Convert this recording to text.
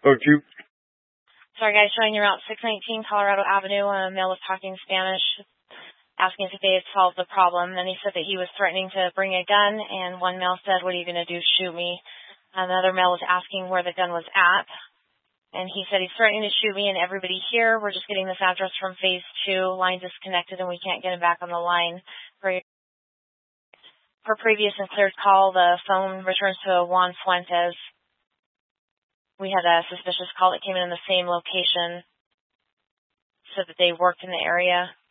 Okay. Sorry, guys, showing you Route 619, Colorado Avenue. A male was talking Spanish, asking if they had solved the problem. Then he said that he was threatening to bring a gun, and one male said, "What are you going to do, shoot me?" Another male was asking where the gun was at, and he said he's threatening to shoot me and everybody here. We're just getting this address from Phase 2. Line disconnected, and we can't get him back on the line. For previous and cleared call, the phone returns to Juan Fuentes. We had a suspicious call that came in the same location, said that they worked in the area.